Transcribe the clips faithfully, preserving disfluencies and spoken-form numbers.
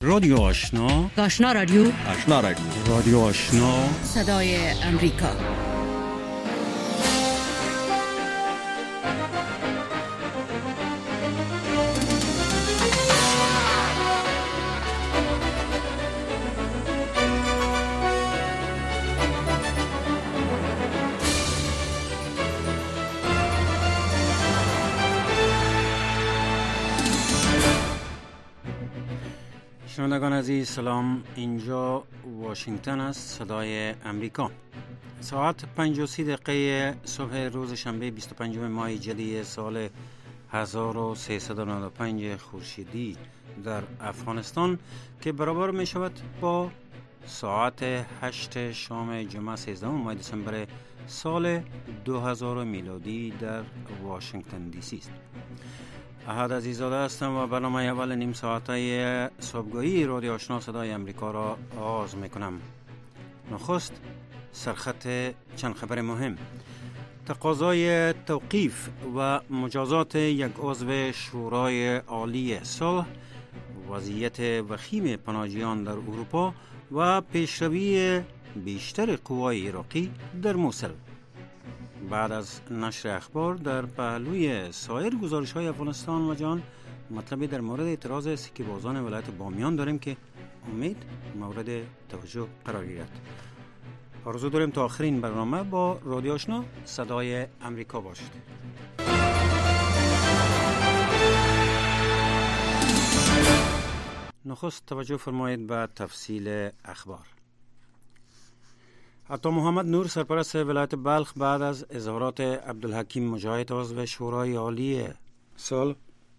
رادیو آشنا، آشنا رادیو آشنا رادیو رادیو آشنا، صدای امریکا. شنوندگان عزیز سلام، اینجا واشنگتن است، صدای امریکا. ساعت پنج و سی دقیقه صبح روز شنبه بیست و پنجم ماه جدی سال هزار و سیصد و نود و پنج خورشیدی در افغانستان که برابر می شود با ساعت هشت شام جمعه سیزدهم ماه دسامبر سال دو هزار میلادی در واشنگتن دی سی است. احد عزیزاده هستم و برنامه اول نیم ساعته صبحگاهی رادیو آشنا صدای امریکا را آغاز میکنم. نخست سرخط چند خبر مهم: تقاضای توقیف و مجازات یک عضو شورای عالی صلح، وضعیت وخیم پناهجویان در اروپا و پیشروی بیشتر قوای عراقی در موصل. بعد از نشر اخبار در پهلوی سایر گزارش‌های افغانستان و جهان مطلبی در مورد اعتراض سکه بازان ولایت بامیان داریم که امید مورد توجه قرار گیرد. آرزو داریم تا آخرین برنامه با رادیو آشنا صدای امریکا باشید. نخست توجه فرمایید به تفصیل اخبار. عطا محمد نور سرپرست ولایت بلخ بعد از اظهارات عبدالحکیم مجاهد عضو شورای عالی صلح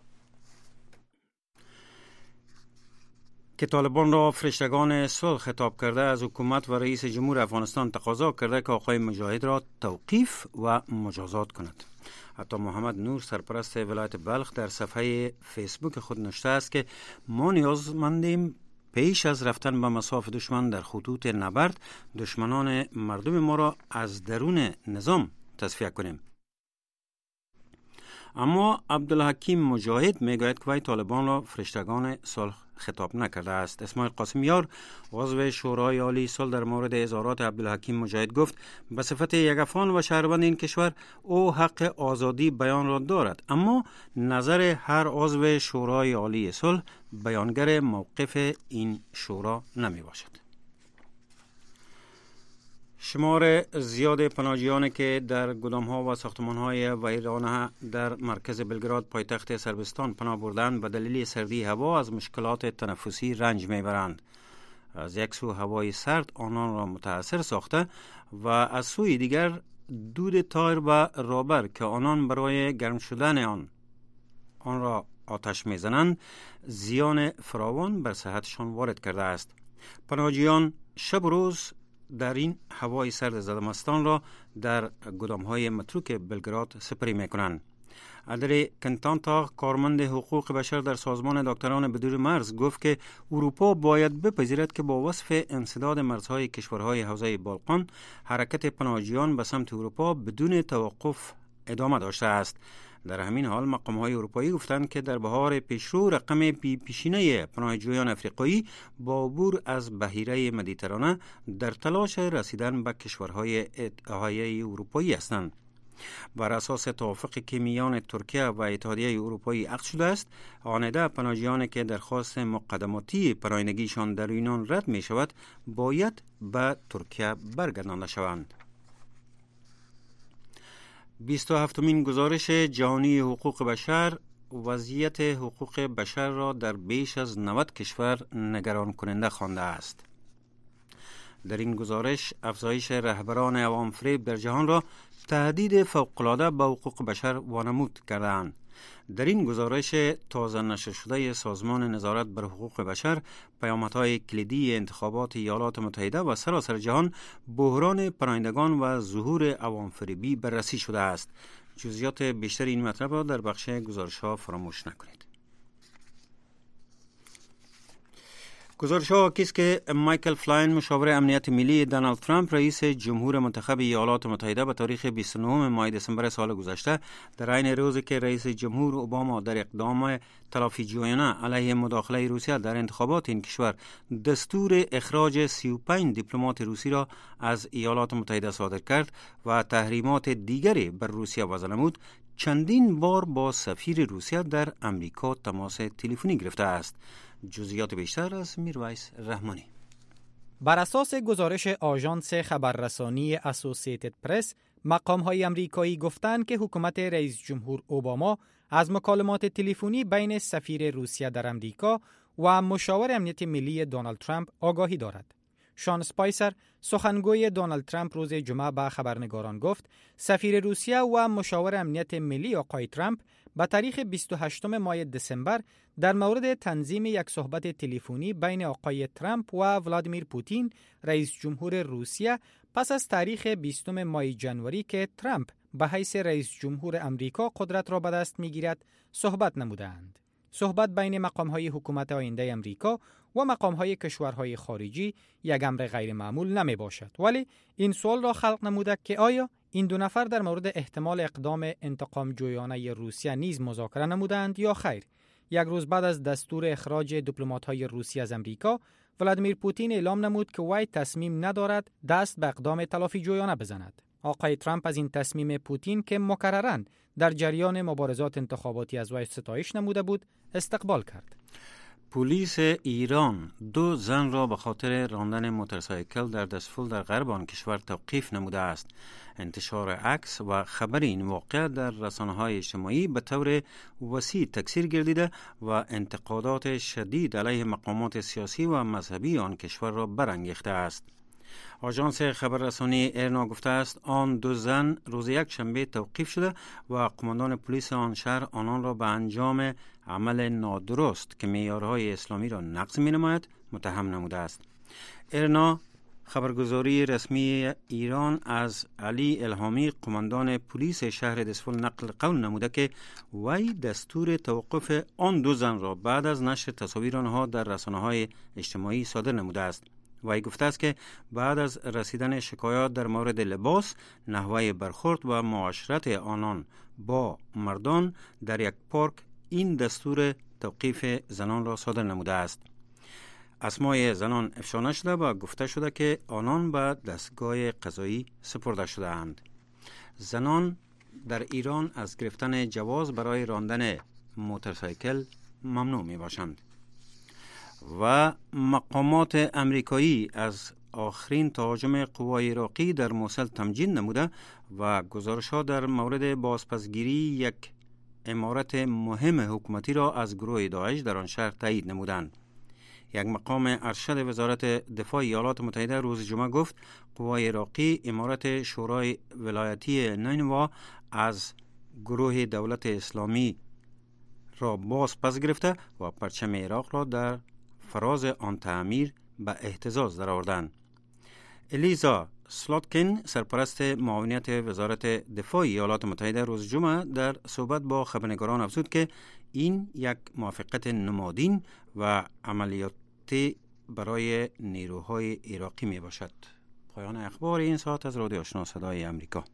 که طالبان را فرشتگان صلح خطاب کرده از حکومت و رئیس جمهور افغانستان تقاضا کرده که آقای مجاهد را توقیف و مجازات کند. عطا محمد نور سرپرست ولایت بلخ در صفحه فیسبوک خود نوشته است که ما نیازمندیم پیش از رفتن به مصاف دشمن در خطوط نبرد دشمنان مردم ما را از درون نظام تصفیه کنیم. اما عبدالحکیم مجاهد میگوید که وی طالبان را فرشتگان صلح خطاب نکرده است. اسماعیل قاسمیار عضو شورای عالی صلح در مورد اظهارات عبدالحکیم مجاهد گفت به صفت یک افغان و شهروند این کشور او حق آزادی بیان را دارد، اما نظر هر عضو شورای عالی صلح بیانگر موقف این شورا نمی باشد. شمار زیاد پناهجویانی که در گدام‌ها و ساختمان‌های ویرانه در مرکز بلگراد پایتخت صربستان پناه بردند به دلیل سردی هوا از مشکلات تنفسی رنج می‌برند. از یک سو هوای سرد آنان را متاثر ساخته و از سوی دیگر دود تایر و رابر که آنان برای گرم شدن آن آن را آتش می‌زنند زیان فراوان بر صحتشان وارد کرده است. پناهجویان شب و روز در این هوای سرد زدمستان را در گدام‌های متروک بلگراد سپری می‌کنند. ادری کنتانتا کارمند حقوق بشر در سازمان دکتران بدون مرز گفت که اروپا باید بپذیرد که با وصف انسداد مرزهای کشورهای حوزه بالقان حرکت پناهجویان به سمت اروپا بدون توقف ادامه داشته است. در همین حال مقام‌های اروپایی گفتند که در بهار پیشرو رقم بی پیشینه پناهجویان افریقایی با عبور از بحیره مدیترانه در تلاش رسیدن به کشورهای اتحادیه اروپایی هستند. بر اساس توافقی که میان ترکیه و اتحادیه اروپایی عقد شده است، آنده پناهجویانی که درخواست مقدماتی پناهندگیشان در یونان رد می شود باید به ترکیه برگردانده شوند. بیست و هفتمین گزارش جهانی حقوق بشر وضعیت حقوق بشر را در بیش از نود کشور نگران کننده خوانده است. در این گزارش افزایش رهبران عوام فریب در جهان را تهدید فوق‌العاده به حقوق بشر وانمود کردند. در این گزارش تازه نشر شده سازمان نظارت بر حقوق بشر پیامدهای کلیدی انتخابات ایالات متحده و سراسر جهان، بحران پناهندگان و ظهور عوام فریبی بررسی شده است. جزئیات بیشتر این مطلب را در بخش گزارش‌ها فراموش نکنید. گزارش ها حاکی است که مایکل فلاین مشاور امنیت ملی دونالد ترامپ رئیس جمهور منتخب ایالات متحده به تاریخ بیست و نه ماه دسامبر سال گذشته در عین روزی که رئیس جمهور اوباما در اقدام تلافی جویانه علیه مداخله روسیه در انتخابات این کشور دستور اخراج سی و پنج دیپلمات روسی را از ایالات متحده صادر کرد و تحریمات دیگری بر روسیه وضع نمود، چندین بار با سفیر روسیه در امریکا تماس تلفنی گرفته است. جزئیات بیشتر از میرویس رحمانی. بر اساس گزارش آژانس خبررسانی اسوسییتد پرس، مقام‌های آمریکایی گفتند که حکومت رئیس جمهور اوباما از مکالمات تلفنی بین سفیر روسیه در امریکا و مشاور امنیت ملی دونالد ترامپ آگاهی دارد. شان سپایسر، سخنگوی دونالد ترامپ، روز جمعه به خبرنگاران گفت سفیر روسیه و مشاور امنیت ملی آقای ترامپ به تاریخ بیست و هشتم ماه دسامبر در مورد تنظیم یک صحبت تلفنی بین آقای ترامپ و ولادیمیر پوتین رئیس جمهور روسیه پس از تاریخ بیستم ماه جنوری که ترامپ به حیث رئیس جمهور امریکا قدرت را به دست می‌گیرد صحبت نمودند. صحبت بین مقام‌های حکومت آینده امریکا و مقام‌های کشورهای خارجی یک امر غیر معمول نمی باشد، ولی این سوال را خلق نموده که آیا این دو نفر در مورد احتمال اقدام انتقام جویانه روسیه نیز مذاکره نمودند یا خیر. یک روز بعد از دستور اخراج دیپلمات‌های روسی از امریکا، ولادیمیر پوتین اعلام نمود که وی تصمیم ندارد دست به اقدام تلافی جویانه بزند. آقای ترامپ از این تصمیم پوتین که مکرراً در جریان مبارزات انتخاباتی از وی ستایش نموده بود، استقبال کرد. پلیس ایران دو زن را به خاطر راندن موتورسایکل در دسفول در غرب آن کشور توقیف نموده است. انتشار عکس و خبر این واقعه در رسانه‌های اجتماعی به طور وسیع تکثیر گردیده و انتقادات شدید علیه مقامات سیاسی و مذهبی آن کشور را برانگیخته است. آژانس خبررسانی ایرنا گفته است آن دو زن روز یک شنبه توقیف شده و قماندان پلیس آن شهر آنان را به انجام عمل نادرست که معیارهای اسلامی را نقض می‌نماید متهم نموده است. ایرنا خبرگزاری رسمی ایران از علی الهامی قماندان پلیس شهر دسفول نقل قول نموده که وی دستور توقف آن دو زن را بعد از نشر تصاویر آنها در رسانه‌های اجتماعی صادر نموده است. وی گفته است که بعد از رسیدن شکایات در مورد لباس، نحوه برخورد و معاشرت آنان با مردان در یک پارک این دستور توقیف زنان را صادر نموده است. اسمای زنان افشا نشده و گفته شده که آنان به دستگاه قضایی سپرده شده اند. زنان در ایران از گرفتن جواز برای راندن موتورسایکل ممنوع می باشند. و مقامات امریکایی از آخرین تهاجم قوای عراقی در موصل تمجید نموده و گزارش‌ها در مورد بازپسگیری یک امارت مهم حکومتی را از گروه داعش در آن شهر تایید نمودند. یک مقام ارشد وزارت دفاع ایالات متحده روز جمعه گفت قوای عراقی امارت شورای ولایتی نینوا از گروه دولت اسلامی را باز پس گرفته و پرچم عراق را در فراز آن تعمیر به اهتزاز درآوردند. الیزا سلاتکین، سرپرست معاونیت وزارت دفاع ایالات متحده روز جمعه در صحبت با خبرنگاران افزود که این یک موافقت نمادین و عملیاتی برای نیروهای عراقی می باشد. پایان اخبار این ساعت از رادیو آشنا صدای امریکا.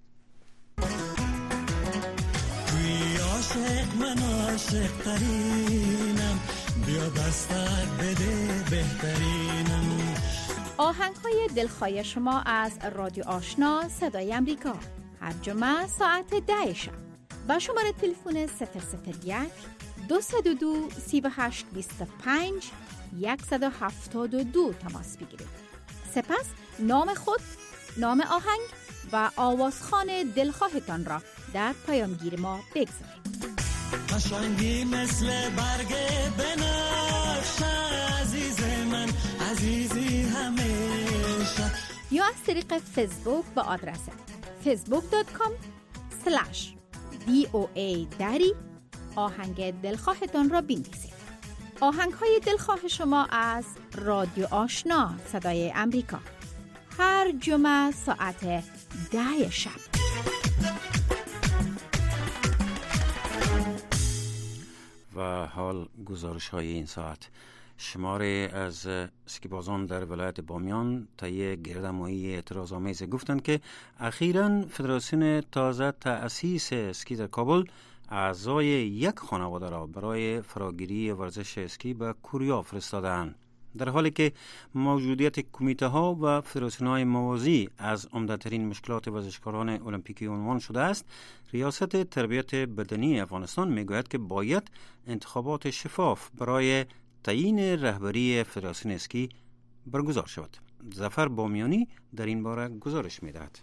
توی عاشق من عاشق ترینم، بیا دستت بده بهترینم. آهنگ های دلخواه شما از رادیو آشنا صدای امریکا هر جمعه ساعت ده شب با شماره تلفن صفر صفر یک دو صفر دو سی و هشت بیست و پنج صد و هفتاد و دو تماس بگیرید. سپس نام خود، نام آهنگ و آوازخوان دلخواهتان را در پیامگیر ما بگذارید. قشنگی مثل برگ بنفشه عزیز من، عزیزی همیشه. یا از طریق فیسبوک با آدرس فیسبوک دات کام سلش دی او ای دری آهنگ دلخواهتان را بنویسید. آهنگ های دلخواه شما از رادیو آشنا صدای امریکا هر جمعه ساعت ده شب. و حال گزارش های این ساعت. شماری از اسکیبازان در ولایت بامیان طی گردهمایی اعتراض‌آمیز گفتند که اخیراً فدراسیون تازه تأسیس اسکی در کابل اعضای یک خانواده را برای فراگیری ورزش اسکی به کوریا فرستادند، در حالی که موجودیت کمیته ها و فدراسیون های موازی از عمده‌ترین مشکلات ورزشکاران المپیکی عنوان شده است. ریاست تربیت بدنی افغانستان میگوید که باید انتخابات شفاف برای تعیین رهبری فدراسیون اسکی برگزار شود. ظفر بامیانی در این باره گزارش میدهد.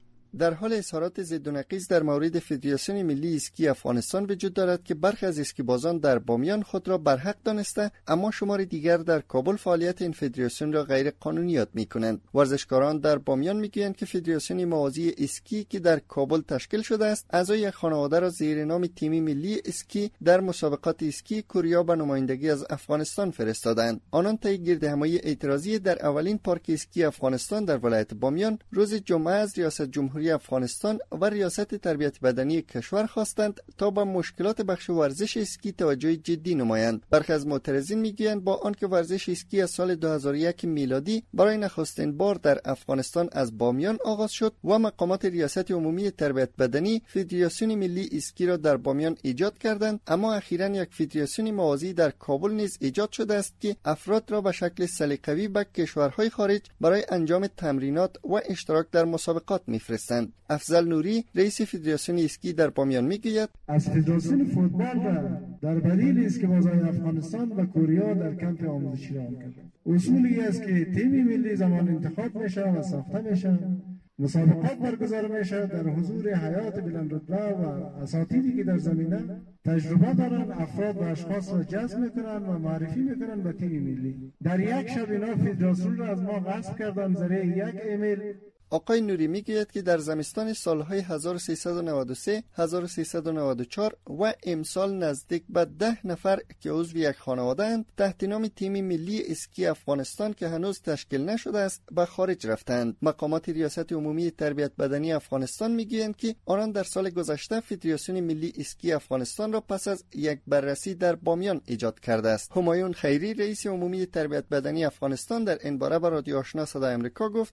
در حال اظهارات ضد و نقیض در مورد فدراسیون ملی اسکی افغانستان وجود دارد که برخی از اسکیبازان در بامیان خود را برحق دانسته، اما شمار دیگر در کابل فعالیت این فدراسیون را غیر قانونی یاد می‌کنند. ورزشکاران در بامیان میگویند که فدراسیون موازی اسکی که در کابل تشکیل شده است، اعضای یک خانواده را زیر نام تیم ملی اسکی در مسابقات اسکی کوریا به نمایندگی از افغانستان فرستادند. آنان طی گردهمایی اعتراضی در اولین پارک اسکی افغانستان در ولایت بامیان روز جمعه از ریاست جمهوری افغانستان و ریاست تربیت بدنی کشور خواستند تا به مشکلات بخش ورزش اسکی توجه جدی نمایند. برخی از معترضین میگویند با آنکه ورزش اسکی از سال دو هزار و یک میلادی برای نخستین بار در افغانستان از بامیان آغاز شد و مقامات ریاست عمومی تربیت بدنی فدراسیون ملی اسکی را در بامیان ایجاد کردند، اما اخیراً یک فدراسیون موازی در کابل نیز ایجاد شده است که افراد را به شکل سلیقه‌ای به کشورهای خارج برای انجام تمرینات و اشتراک در مسابقات می‌فرستند. افضل نوری رئیس فدراسیون اسکی در بامیان میگوید از فدراسیون فوتبال در در بدیل اسکیبازان افغانستان و کوریا در کمپ آموزشی را کردند. اصولی است که تیم ملی زمان انتخاب میشه و ساخته میشه، مسابقات برگزار میشه در حضور هیئات بلندرتبه و اساتیدی که در زمینه تجربه دارن، افراد و اشخاص را جذب میکنن و معرفی میکنن به تیم ملی. در یک شب اینا فدراسیون را از ما غصب کردن ذریعه یک ایمیل. آقای نوری میگوید که در زمستان سالهای هزار و سیصد و نود و سه، هزار و سیصد و نود و چهار و امسال نزدیک به ده نفر که عضو یک خانواده اند تحت نام تیم ملی اسکی افغانستان که هنوز تشکیل نشده است به خارج رفتند. مقامات ریاست عمومی تربیت بدنی افغانستان میگویند که آنان در سال گذشته فدراسیون ملی اسکی افغانستان را پس از یک بررسی در بامیان ایجاد کرده است. همایون خیری رئیس عمومی تربیت بدنی افغانستان در این باره به رادیو آشنا صدای آمریکا گفت: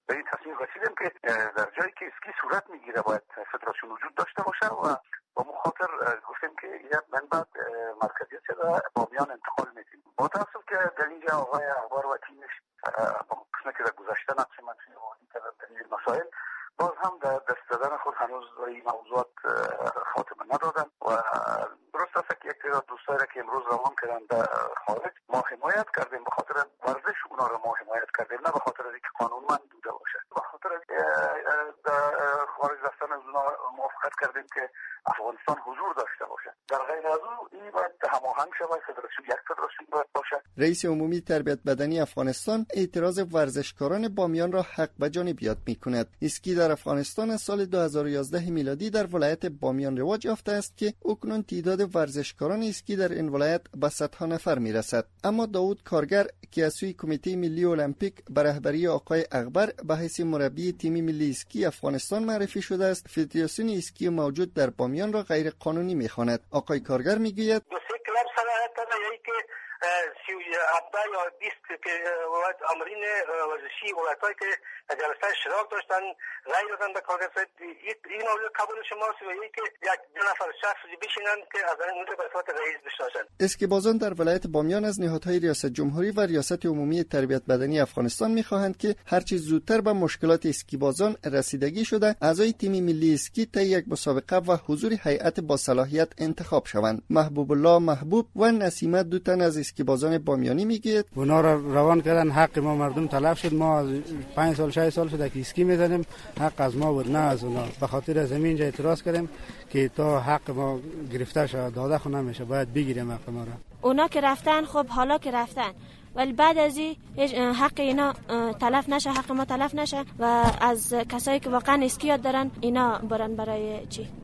در جایی که اسکی صورت میگیره باید فدراسیون وجود داشته باشه و با مخاطر گفتیم که یک من بعد مرکزیت را بامیان انتقال میدیم. با توسط که در اینجا آقای اخبار و تیمش با قسمه که در گذشته نقش منفی وادی کردن در این مسائل، باز هم در دست دادن خود هنوز این موضوعات خاتمه ندادن و درست است که یک تعداد دوستایی را که امروز روان کردن در خارج ما حمایت کردیم، به خاطر ورزش اونا را ما حمایت کردیم، نه به خاطر اینکه قانونمند بوده باشه. به خاطر در خارج رفتن از اونا موافقت کردیم که افغانستان حضور داشته باشه. در غیر از او این باید هماهنگ شود، فدراسیون یک فدراسیون باید باشه. رئیس عمومی تربیت بدنی افغانستان اعتراض ورزشکاران بامیان را حق به جانب یاد می‌کند. اسکی در افغانستان از سال دو هزار و یازده میلادی در ولایت بامیان رواج یافته است که اکنون تعداد ورزشکاران اسکی در این ولایت به صدها نفر میرسد. اما داوود کارگر که از سوی کمیته ملی المپیک به رهبری آقای اکبر به حیث مربی تیم ملی اسکی افغانستان معرفی شده است، فدراسیون اسکی موجود در بامیان را غیر قانونی می‌خواند. آقای کارگر میگوید: دو سه کلاب صلاحیت داره، یعنی که سی هفده یا بیست که ولایت آمرین ورزشی ولایت‌هایی که جلسه اشتراک داشتن رأی دادن به کارگر صاحب این مورد قبول شماست و یکی که یک دو نفر شخص بشینن که از این مورد به صورت رئیس بشناسن. اسکیبازان در ولایت بامیان از نهادهای ریاست جمهوری و ریاست عمومی تربیت بدنی افغانستان می‌خواهند که هرچه زودتر به مشکلات اسکیبازان رسیدگی شده اعضای تیم ملی اسکی طی یک مسابقه و حضور هیئت با صلاحیت انتخاب شوند. محبوب الله محبوب و نسیمه دو تن از اسکیبازان بامیانی میگید: اونا را روان کردن، حق ما مردم تلف شد. ما از پنج سال شش سال شده که اسکی میزنیم، حق از ما بود نه از اونا. به خاطر از همین جا اعتراض کردیم که تا حق ما گرفته شد داده خو نمیشه، باید بگیریم حق ما را. اونا که رفتن خب حالا که رفتن، ولی بعد از این حق اینا تلف نشه، حق ما تلف نشه و از کسایی که واقعا اسکی یاد دارن اینا برن برای چی؟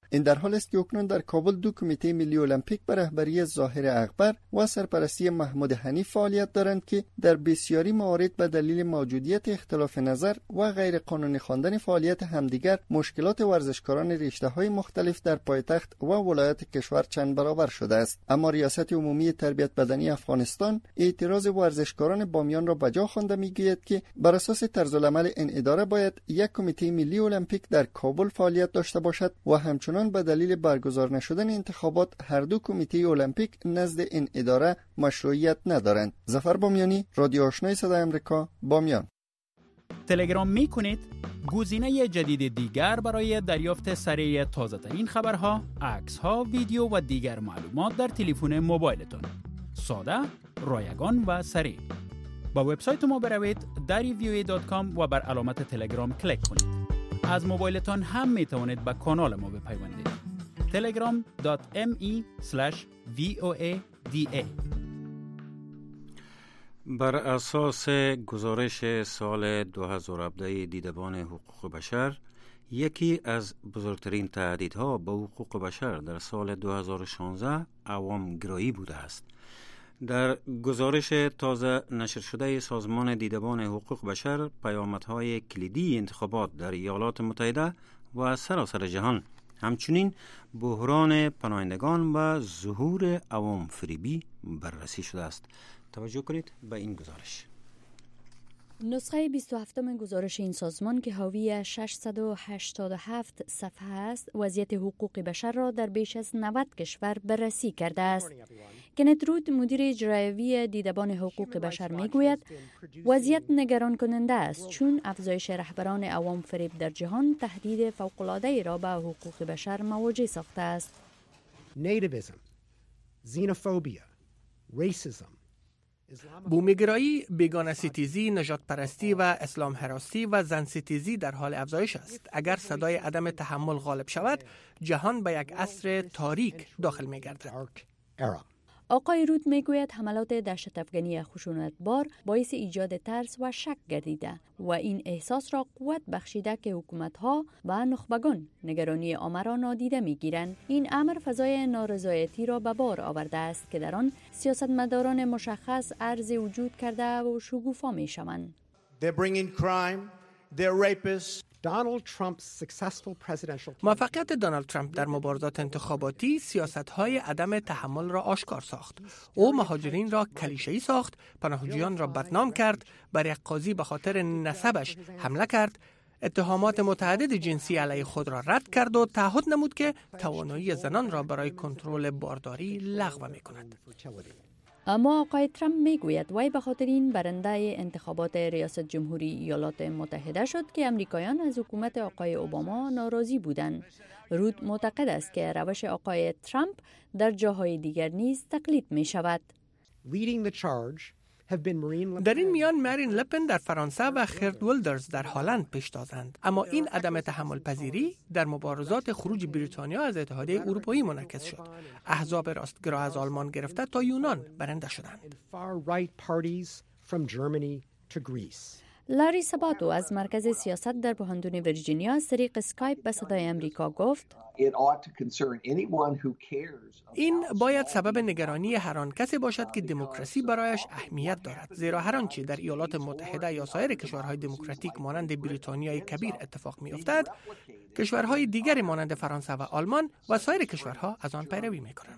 این در حال است که اکنون در کابل دو کمیته ملی المپیک به رهبری ظاهر اکبر و سرپرستی محمود حنیف فعالیت دارند که در بسیاری موارد به دلیل موجودیت اختلاف نظر و غیر قانونی خواندن فعالیت همدیگر مشکلات ورزشکاران رشته‌های مختلف در پایتخت و ولایات کشور چند برابر شده است. اما ریاست عمومی تربیت بدنی افغانستان اعتراض ورزشکاران بامیان را بجا خوانده میگوید که بر اساس طرزالعمل این اداره باید یک کمیته ملی المپیک در کابل فعالیت داشته باشد و همچنان به دلیل برگزار نشدن انتخابات هر دو کمیته المپیک نزد این اداره مشروعیت ندارند. ظفر بامیانی، رادیو آشنای صدای آمریکا، بامیان. تلگرام میکنید؟ گزینه جدید دیگر برای دریافت سریع تازه‌ترین خبرها، عکس‌ها، ویدیو و دیگر معلومات در تلفن موبایلتان. ساده، رایگان و سریع. با وبسایت ما بروید دری وی او ای دات کام و بر علامت تلگرام کلیک کنید. از موبایلتان هم می توانید به کانال ما بپیوندید. تلگرام دات ام ای اسلش وی او ای دی ای. بر اساس گزارش سال دو هزار و هفده دیدبان حقوق بشر، یکی از بزرگترین تهدیدها به حقوق بشر در سال دو هزار و شانزده عوام گرایی بوده است. در گزارش تازه نشر شده سازمان دیدبان حقوق بشر، پیامدهای کلیدی انتخابات در ایالات متحده و سراسر جهان، همچنین بحران پناهندگان و ظهور عوام فریبی بررسی شده است. توجه کنید به این گزارش. نسخه بیست و هفتم گزارش این سازمان که حاوی ششصد و هشتاد و هفت صفحه است، وضعیت حقوق بشر را در بیش از نود کشور بررسی کرده است. کنت رود، مدیر اجرایی دیدبان حقوق بشر، میگوید وضعیت نگران کننده است، چون افزایش رهبران عوام فریب در جهان تهدید فوق‌العاده‌ای را به حقوق بشر مواجه ساخته است. Nativism, xenophobia, racism, بومیگرایی، بیگانه ستیزی، نژاد پرستی و اسلام هراستی و زن ستیزی در حال افزایش است. اگر صدای عدم تحمل غالب شود، جهان به یک عصر تاریک داخل می گردد. آقای رود میگوید حملات دهشت افغانی خشونتبار باعث ایجاد ترس و شک گردیده و این احساس را قوت بخشیده که حکومت‌ها و نخبگان نگرانی عامه را نادیده می‌گیرند. این امر فضای نارضایتی را به بار آورده است که در آن سیاستمداران مشخص عرض وجود کرده و شگوفا می‌شوند. موفقیت دونالد ترامپ در مبارزات انتخاباتی سیاست‌های عدم تحمل را آشکار ساخت. او مهاجرین را کلیشه‌ای ساخت، پناهجویان را بدنام کرد، بر یک قاضی به خاطر نسبش حمله کرد، اتهامات متعدد جنسی علیه خود را رد کرد و تعهد نمود که توانایی زنان را برای کنترل بارداری لغو می‌کند. اما آقای ترامپ میگوید وی به خاطر این برنده انتخابات ریاست جمهوری ایالات متحده شد که امریکایان از حکومت آقای اوباما ناراضی بودند. رود معتقد است که روش آقای ترامپ در جاهای دیگر نیز تقلید می شود. در این میان مارین لپن در فرانسه و خرد ولدرز در هلند پیش تازند، اما این عدم تحمل پذیری در مبارزات خروج بریتانیا از اتحادیه اروپایی منعکس شد. احزاب راستگرا از آلمان گرفته تا یونان برنده شدند. لاری ساباتو از مرکز سیاست در پوهنتون ویرجینیا از طریق اسکایپ به صدای امریکا گفت این باید سبب نگرانی هر آن کسی باشد که دموکراسی برایش اهمیت دارد، زیرا هر آنچه در ایالات متحده یا سایر کشورهای دموکراتیک مانند بریتانیای کبیر اتفاق می‌افتد، کشورهای دیگری مانند فرانسه و آلمان و سایر کشورها از آن پیروی می‌کنند.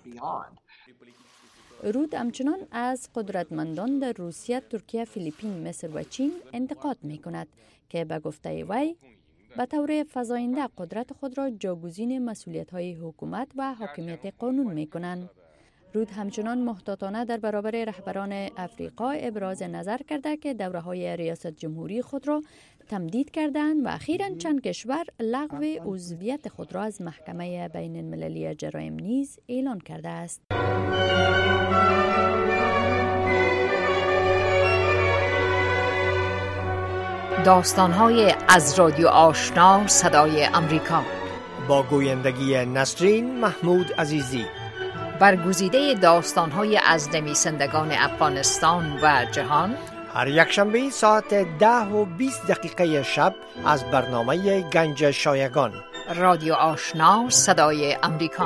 رود همچنان از قدرتمندان در روسیه، ترکیه، فیلیپین، مصر و چین انتقاد می‌کند که به گفته وی به طور فزاینده قدرت خود را جاگزین مسئولیت‌های حکومت و حاکمیت قانون می‌کنند. رود همچنان محتاطانه در برابر رهبران افریقا ابراز نظر کرده که دوره‌های ریاست جمهوری خود را تمدید کردند و اخیراً چند کشور لغو عضویت خود را از محکمه بین المللی جرایم نیز اعلان کرده است. داستان‌های از رادیو آشنا صدای امریکا با گویندگی نسرین محمود عزیزی، برگزیده داستان‌های از نویسندگان افغانستان و جهان، هر یک شنبه ساعت ده و بیست دقیقه شب از برنامه گنج شایگان. رادیو آشنا صدای امریکا.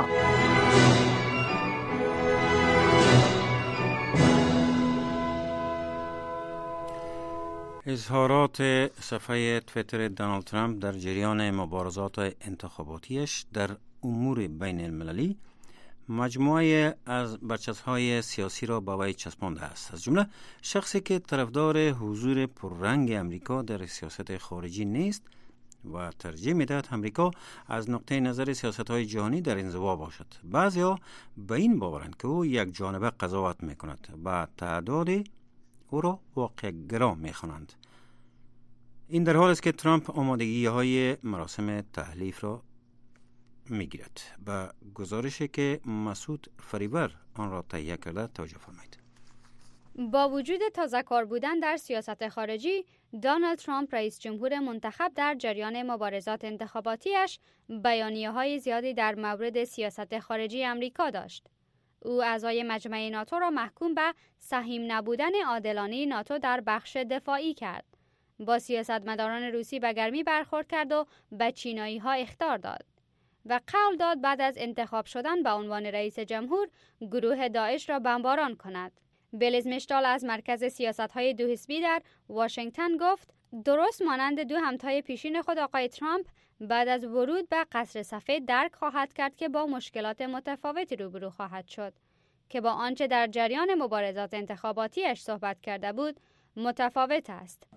اظهارات صفحه تویتر دونالد ترامپ در جریان مبارزات انتخاباتیش در امور بین المللی مجموعه از برچسب‌های سیاسی را به وی چسبانده است. از جمله شخصی که طرفدار حضور پررنگ امریکا در سیاست خارجی نیست و ترجیح می‌دهد امریکا از نقطه نظر سیاست‌های جهانی در انزوا باشد. بعضی‌ها به این باورند که او یک جانبه قضاوت می‌کند و تعداد او را واقع‌گرا می‌خوانند. این در حالی است که ترامپ آمادگی‌های مراسم تحلیف را می‌گیرد. به گزارشی که مسعود فریور آن را تهیه کرده توجه فرمایید. با وجود تازه‌کار بودن در سیاست خارجی، دونالد ترامپ رئیس جمهور منتخب در جریان مبارزات انتخاباتیش بیانیه‌های زیادی در مورد سیاست خارجی امریکا داشت. او اعضای مجمع ناتو را محکوم به سهیم نبودن عادلانه ناتو در بخش دفاعی کرد. با سیاستمداران روسی به گرمی برخورد کرد و به چینایی‌ها اخطار داد و قول داد بعد از انتخاب شدن به عنوان رئیس جمهور گروه داعش را بمباران کند. بلیز مشتال از مرکز سیاست‌های دو حزبی در واشنگتن گفت درست مانند دو همتای پیشین خود آقای ترامپ بعد از ورود به قصر سفید درک خواهد کرد که با مشکلات متفاوتی روبرو خواهد شد که با آنچه در جریان مبارزات انتخاباتیش صحبت کرده بود متفاوت است.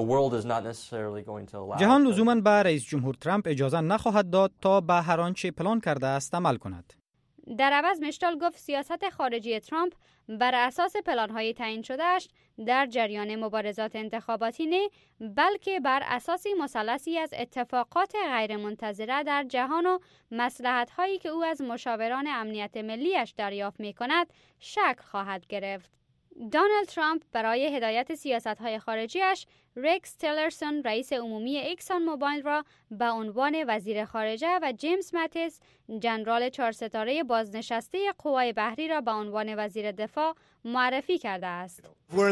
جهان لزوماً به رئیس جمهور ترامپ اجازه نخواهد داد تا به هر آنچه پلان کرده است عمل کند. در عوض مشتال گفت سیاست خارجی ترامپ بر اساس پلان‌های تعیین شده‌اش در جریان مبارزات انتخاباتی نه، بلکه بر اساس مثلثی از اتفاقات غیرمنتظره در جهان و مصلحت‌هایی که او از مشاوران امنیت ملی‌اش دریافت می‌کند شکل خواهد گرفت. دونالد ترامپ برای هدایت سیاست‌های خارجیش رکس تیلرسون رئیس عمومی اکسون موبایل را به عنوان وزیر خارجه و جیمز ماتیس ژنرال چهار ستاره بازنشسته قوای بحری را به عنوان وزیر دفاع معرفی کرده است.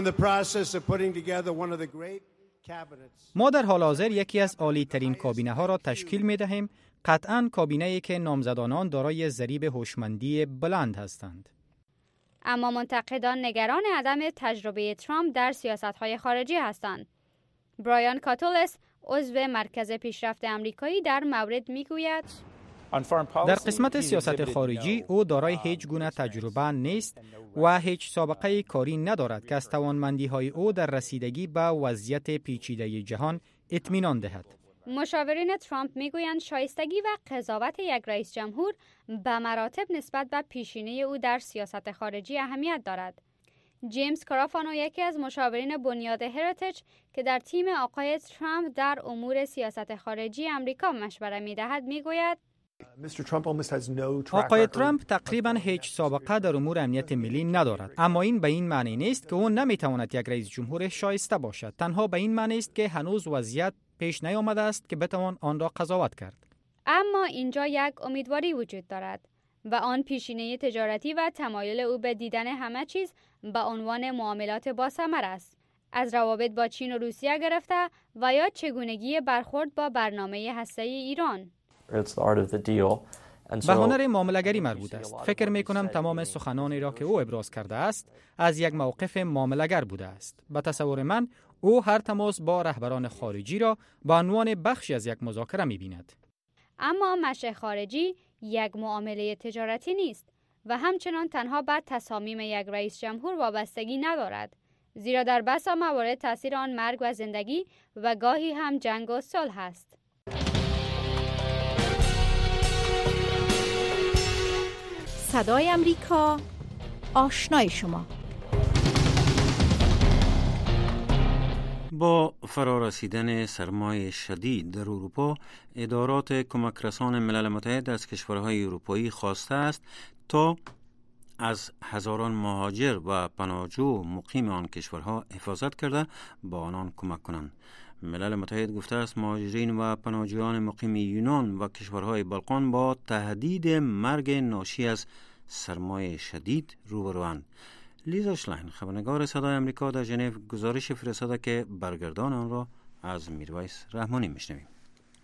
ما در حال حاضر یکی از عالی ترین کابینه ها را تشکیل می دهیم، قطعاً کابینه‌ای که نامزدانان دارای ضریب هوشمندی بلند هستند. اما منتقدان نگران عدم تجربه ترامپ در سیاست‌های خارجی هستند. برایان کاتولس عضو مرکز پیشرفت آمریکایی در مورد میگوید در قسمت سیاست خارجی او دارای هیچ گونه تجربه نیست و هیچ سابقه کاری ندارد که از توانمندی‌های او در رسیدگی به وضعیت پیچیده جهان اطمینان دهد. مشاورین ترامپ میگویند شایستگی و قضاوت یک رئیس جمهور به مراتب نسبت به پیشینه او در سیاست خارجی اهمیت دارد. جیمز کرافانو یکی از مشاورین بنیاد هریتیج که در تیم آقای ترامپ در امور سیاست خارجی امریکا مشوره می‌دهد میگوید آقای ترامپ تقریباً هیچ سابقه در امور امنیت ملی ندارد، اما این به این معنی نیست که او نمیتواند یک رئیس جمهور شایسته باشد. تنها به این معنی است که هنوز وضعیت پیش نیامده است که بتوان آن را قضاوت کرد. اما اینجا یک امیدواری وجود دارد و آن پیشینه تجارتی و تمایل او به دیدن همه چیز به عنوان معاملات باثمر است، از روابط با چین و روسیه گرفته و یا چگونگی برخورد با برنامه هسته‌ای ایران. به هنر معامله‌گری مربوط است. فکر می‌کنم تمام سخنانی را که او ابراز کرده است از یک موقف معامله‌گر بوده است. به تصور من او هر تماس با رهبران خارجی را به عنوان بخشی از یک مذاکره می‌بیند. اما مشی خارجی یک معامله تجارتی نیست و همچنان تنها به تصامیم یک رئیس جمهور وابستگی ندارد، زیرا در بسا موارد تاثیر آن مرگ و زندگی و گاهی هم جنگ و صلح است. صدای امریکا، آشنای شما. با فرارسیدن سرمای شدید در اروپا، ادارات کمک رسان ملل متحد از کشورهای اروپایی خواسته است تا از هزاران مهاجر و پناهجو مقیم آن کشورها حفاظت کرده با آنان کمک کنند. ملل متحد گفته است مهاجرین و پناهجویان مقیم یونان و کشورهای بالقان با تهدید مرگ ناشی از سرمای شدید روبروند. لیزا شلاین خبرنگار صدای امریکا در ژنو گزارش فرستاده که برگردان آن را از میرویس رحمانی میشنویم.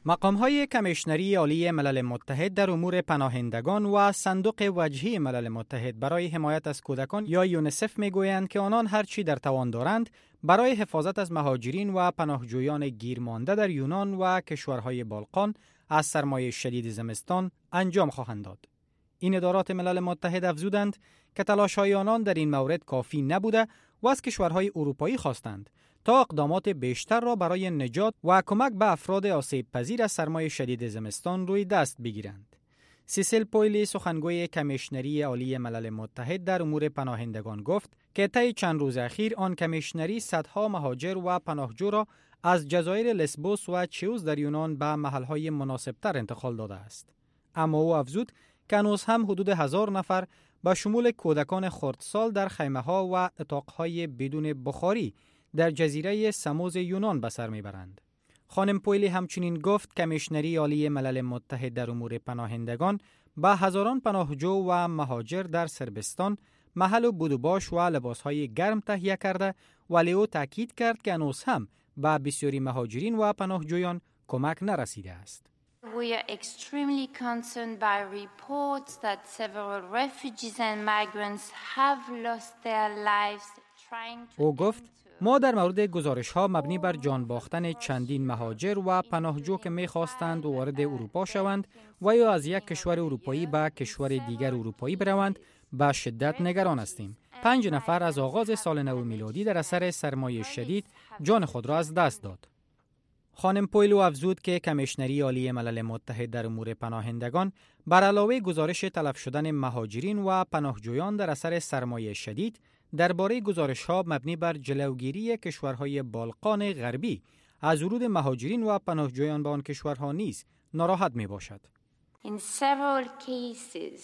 مقام‌های کمیشنری عالی ملل متحد در امور پناهندگان و صندوق وجهی ملل متحد برای حمایت از کودکان یا یونیسف میگویند که آنان هرچی در توان دارند برای حفاظت از مهاجرین و پناهجویان گیرمانده در یونان و کشورهای بالقان از سرمایه شدید زمستان انجام خواهند داد. این ادارات ملل متحد افزودند که تلاش‌های آنان در این مورد کافی نبوده و از کشورهای اروپایی خواستند تا اقدامات بیشتر را برای نجات و کمک به افراد آسیب پذیر از سرمای شدید زمستان روی دست بگیرند. سیسیل پویلی سخنگوی کمیشنری عالی ملل متحد در امور پناهندگان گفت که طی چند روز اخیر آن کمیشنری صدها مهاجر و پناهجو را از جزایر لسبوس و چیوس در یونان به محلهای مناسبتر انتقال داده است. اما او افزود که هنوز هم حدود هزار نفر به شمول کودکان خردسال در خیمه‌ها و اتاقهای بدون بخاری در جزیره سموز یونان به سر میبرند. خانم پویلی همچنین گفت کمیشنری عالی ملل متحد در امور پناهندگان به هزاران پناهجو و مهاجر در صربستان محل و بود و باش و لباسهای گرم تهیه کرده، ولی او تاکید کرد که هنوز هم به بسیاری مهاجرین و پناهجویان کمک نرسیده است. We are extremely concerned by reports that several refugees and migrants have lost their lives trying to او گفت ما در مورد گزارش ها مبنی بر جان باختن چندین مهاجر و پناهجو که می‌خواستند وارد اروپا شوند و یا از یک کشور اروپایی به کشور دیگر اروپایی بروند به شدت نگران هستیم. پنج نفر از آغاز سال نو میلادی در اثر سرمایه شدید جان خود را از دست داد. خانم پویلو افزود که کمیشنری عالی ملل متحد در امور پناهندگان بر علاوه گزارش تلف شدن مهاجرین و پناهجویان در اثر سرمایه شدید درباره گزارش‌ها مبنی بر جلوگیری کشورهای بالقان غربی از ورود مهاجرین و پناهجویان به آن کشورها نیز ناراحت می‌باشد. In several cases,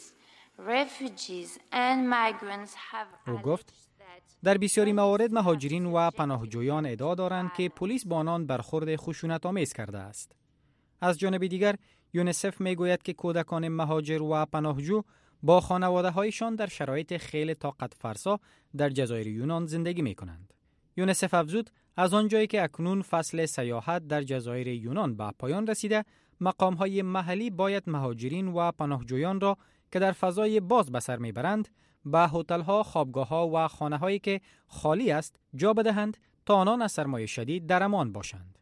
refugees and migrants have او گفت در بسیاری موارد مهاجرین و پناهجویان ادعا دارند که پلیس با آنان برخورد خشونت‌آمیز کرده است. از جانب دیگر یونیسف میگوید که کودکان مهاجر و پناهجو با خانواده‌هایشان در شرایط خیلی طاقت فرسا در جزایر یونان زندگی می‌کنند. یونیسف افزود از آنجایی که اکنون فصل سیاحت در جزایر یونان به پایان رسیده، مقام‌های محلی باید مهاجرین و پناهجویان را که در فضای باز به سر می‌برند به هتل‌ها، خوابگاه‌ها و خانه‌هایی که خالی است جا بدهند تا آنان از سرمایه شدید در امان باشند.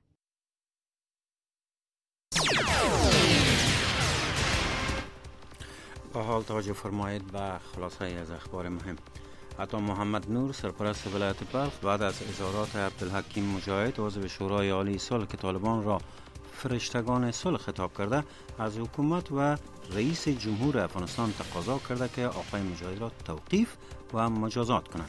با حال توجه فرمایید به خلاصه از اخبار مهم. عطا محمد نور سرپرست ولایت بلخ بعد از اظهارات عبدالحکیم مجاهد عضو شورای عالی صلح که طالبان را فرشتگان صلح خطاب کرده از حکومت و رئیس جمهور افغانستان تقاضا کرده که آقای مجاهد را توقیف و مجازات کنند.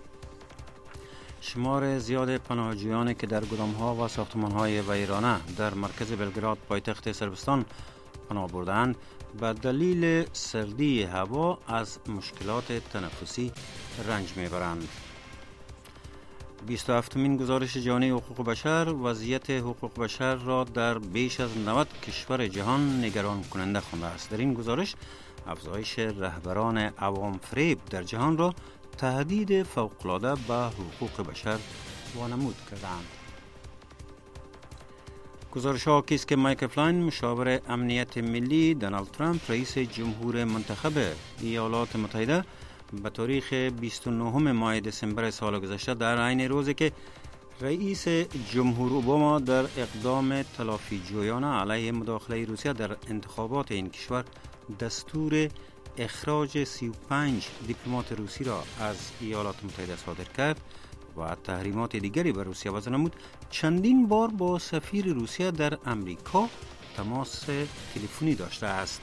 شمار زیاد پناهجویانی که در گدام‌ها و ساختمان‌های ویرانه در مرکز بلگراد پایتخت صربستان پناه بردند به دلیل سردی هوا از مشکلات تنفسی رنج میبرند. بیست و هفتمین گزارش جهانی حقوق بشر وضعیت حقوق بشر را در بیش از نود کشور جهان نگران کننده خوانده است. در این گزارش افزایش رهبران عوام فریب در جهان را تهدید فوق‌العاده به حقوق بشر وانمود کردند. گزارش ها حاکی است که مایکل فلاین مشاور امنیت ملی دونالد ترامپ رئیس جمهور منتخب ایالات متحده به تاریخ بیست و نهم ماه دسامبر سال گذشته در عین روزی که رئیس جمهور اوباما در اقدام تلافی جویانه علیه مداخله روسیه در انتخابات این کشور دستور اخراج سی و پنج دیپلمات روسی را از ایالات متحده صادر کرد و تحریمات دیگری بر روسیه وضع نمود، چندین بار با سفیر روسیه در امریکا تماس تلفنی داشته است.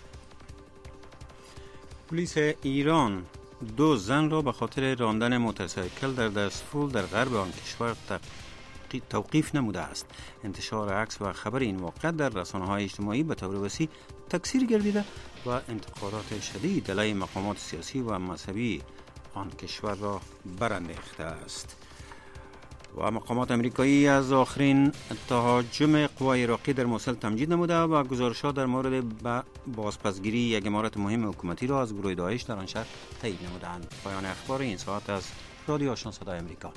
پلیس ایران دو زن را به خاطر راندن موتورسیکل در دستفول در غرب آن کشور توقیف نموده است. انتشار عکس و خبر این واقعه در رسانه‌های اجتماعی به طور وسیع تکثیر گردیده و انتقادات شدید علیه مقامات سیاسی و مذهبی آن کشور را برانگیخته است. و مقامات امریکایی از آخرین تهاجم قوای عراقی در موصل تمجید نموده و گزارش‌ها در مورد بازپسگیری یک امارت مهم حکومتی را از گروه داعش در آن شهر تایید نمودند. پایان اخبار این ساعت از رادیو آشنا صدای امریکا.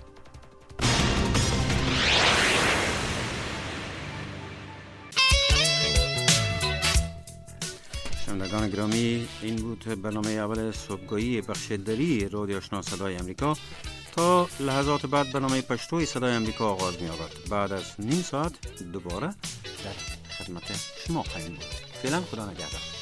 شنوندگان گرامی، این بود برنامه اول صبحگاهی بخش دری رادیو آشنا صدای امریکا. تا لحظات بعد برنامه پشتوی صدای امریکا آغاز می آورد. بعد از نیم ساعت دوباره در خدمت شما خواهیم بود. فعلا خدا نگهدار.